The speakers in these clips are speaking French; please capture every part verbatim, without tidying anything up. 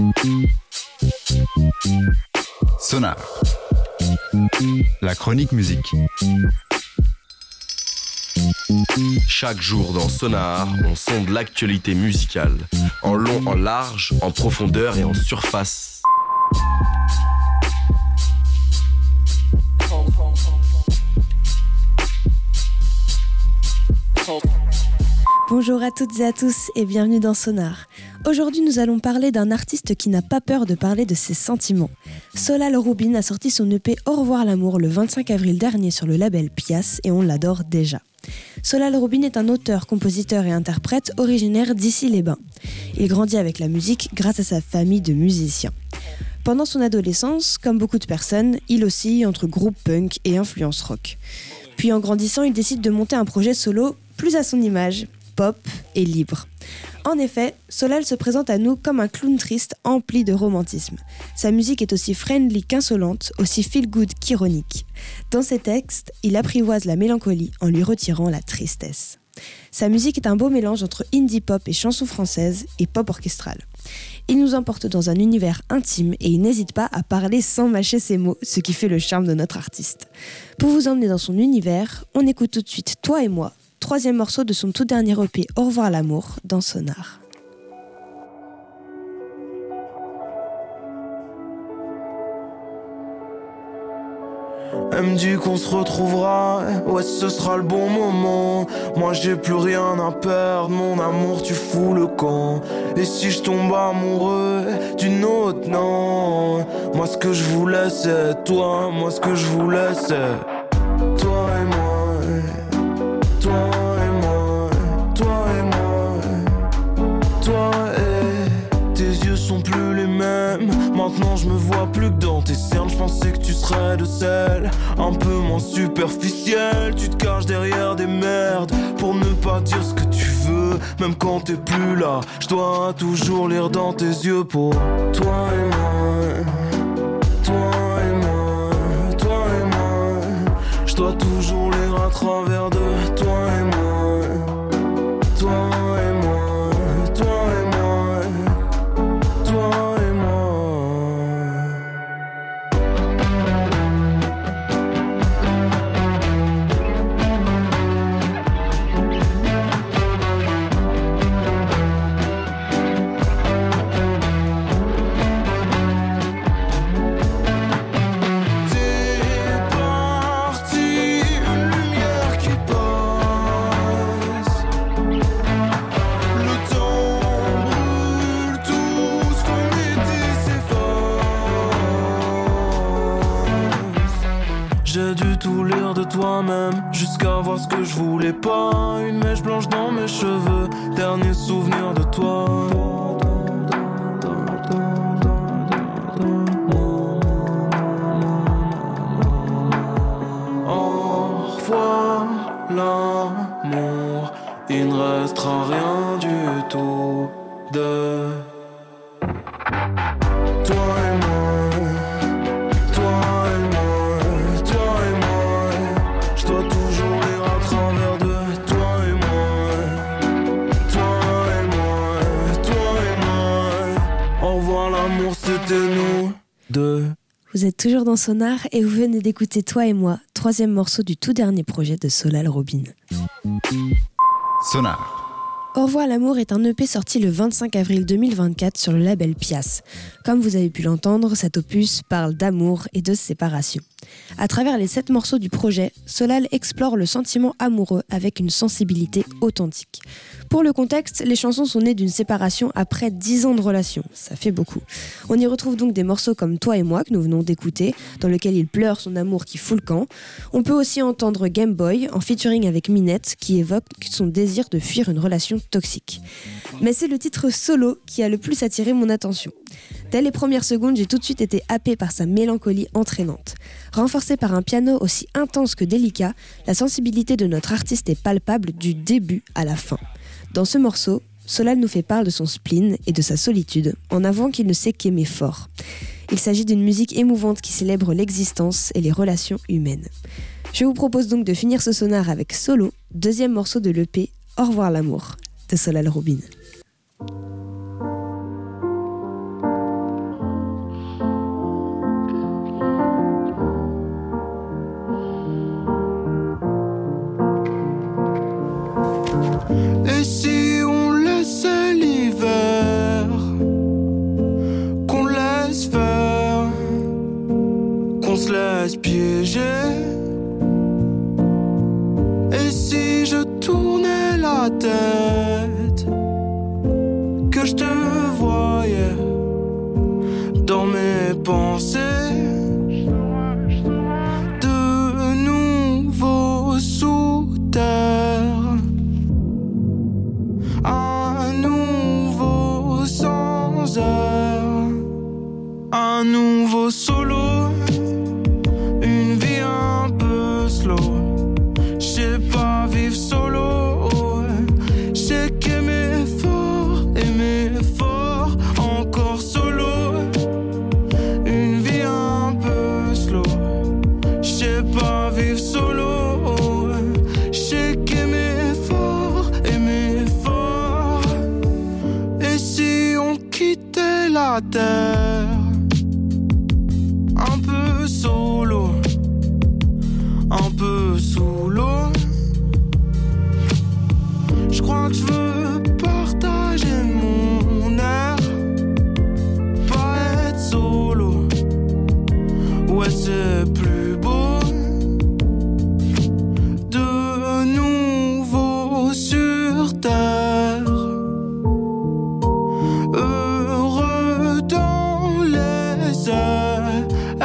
Sonar, la chronique musique. Chaque jour dans Sonar, on sonde l'actualité musicale, en long, en large, en profondeur et en surface. Bonjour à toutes et à tous et bienvenue dans Sonar. Aujourd'hui nous allons parler d'un artiste qui n'a pas peur de parler de ses sentiments. Solal Rubin a sorti son E P Au revoir l'amour le vingt-cinq avril dernier sur le label Pias et on l'adore déjà. Solal Rubin est un auteur, compositeur et interprète originaire d'Issy-les-Bains. Il grandit avec la musique grâce à sa famille de musiciens. Pendant son adolescence, comme beaucoup de personnes, il oscille entre groupe punk et influence rock. Puis en grandissant, il décide de monter un projet solo plus à son image, pop et libre. En effet, Solal se présente à nous comme un clown triste empli de romantisme. Sa musique est aussi friendly qu'insolente, aussi feel-good qu'ironique. Dans ses textes, il apprivoise la mélancolie en lui retirant la tristesse. Sa musique est un beau mélange entre indie pop et chansons françaises et pop orchestrale. Il nous emporte dans un univers intime et il n'hésite pas à parler sans mâcher ses mots, ce qui fait le charme de notre artiste. Pour vous emmener dans son univers, on écoute tout de suite Toi et moi, troisième morceau de son tout dernier E P Au revoir l'amour dans Sonar. Elle me dit qu'on se retrouvera, ouais ce sera le bon moment. Moi j'ai plus rien à perdre, mon amour tu fous le camp. Et si je tombe amoureux d'une autre, non. Moi ce que je voulais c'est toi, moi ce que je voulais c'est toi et moi. Toi et moi, toi et moi. Toi et tes yeux sont plus les mêmes. Maintenant je me vois plus que dans tes cernes. Je pensais que tu serais de celle un peu moins superficielle. Tu te caches derrière des merdes pour ne pas dire ce que tu veux. Même quand t'es plus là, je dois toujours lire dans tes yeux. Pour toi et moi, toi et moi, toi et moi. Je dois toujours lire à travers de toi et moi. Toi et moi, toi et moi, toi et moi. J'ai dû tout lire de toi-même, jusqu'à voir ce que je voulais pas. Une mèche blanche dans mes cheveux, dernier souvenir de toi. Au revoir l'amour, il ne restera rien du tout de toi et moi. Vous êtes toujours dans Sonar et vous venez d'écouter Toi et moi, troisième morceau du tout dernier projet de Solal Rubin. Sonar. Au revoir l'amour est un E P sorti le vingt-cinq avril deux mille vingt-quatre sur le label Pias. Comme vous avez pu l'entendre, cet opus parle d'amour et de séparation. À travers les sept morceaux du projet, Solal explore le sentiment amoureux avec une sensibilité authentique. Pour le contexte, les chansons sont nées d'une séparation après dix ans de relation, ça fait beaucoup. On y retrouve donc des morceaux comme Toi et moi que nous venons d'écouter, dans lequel il pleure son amour qui fout le camp. On peut aussi entendre Game Boy en featuring avec Minette qui évoque son désir de fuir une relation toxique. Mais c'est le titre Solo qui a le plus attiré mon attention. Dès les premières secondes, j'ai tout de suite été happée par sa mélancolie entraînante. Renforcée par un piano aussi intense que délicat, la sensibilité de notre artiste est palpable du début à la fin. Dans ce morceau, Solal nous fait part de son spleen et de sa solitude, en avouant qu'il ne sait qu'aimer fort. Il s'agit d'une musique émouvante qui célèbre l'existence et les relations humaines. Je vous propose donc de finir ce sonar avec Solo, deuxième morceau de l'E P, Au revoir l'amour de Solal Rubin. Un nouveau solo, une vie un peu slow. J'sais pas vivre solo, j'sais qu'aimer fort, aimer fort, encore solo. Une vie un peu slow, j'sais pas vivre solo, j'sais qu'aimer fort, aimer fort. Et si on quittait la terre, un peu solo, un peu sous l'eau. Je crois que je veux partager mon air, pas être solo. Ouais, c'est plus beau. De nouveau sur terre, heureux dans les airs.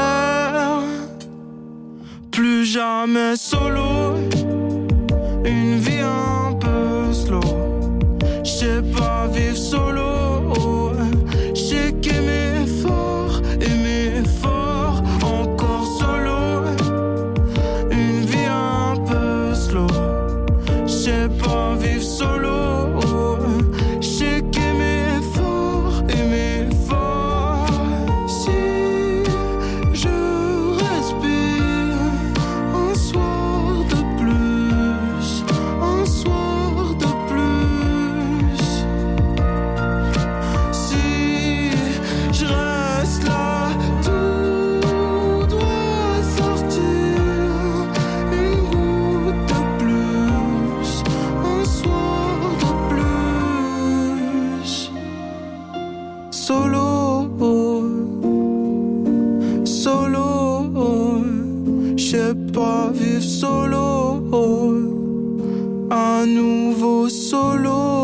Plus jamais solo, une vie un peu slow. J'sais pas vivre solo, j'sais qu'aimer fort, aimer fort, encore solo. Une vie un peu slow, j'sais pas vivre solo, j'sais qu'aimer fort, aimer fort. Si je respire un soir de plus, un soir de plus. Si je reste là, tout doit sortir. Une goutte de plus, un soir de plus. Solo, solo, j'sais pas vivre solo. Un nouveau solo.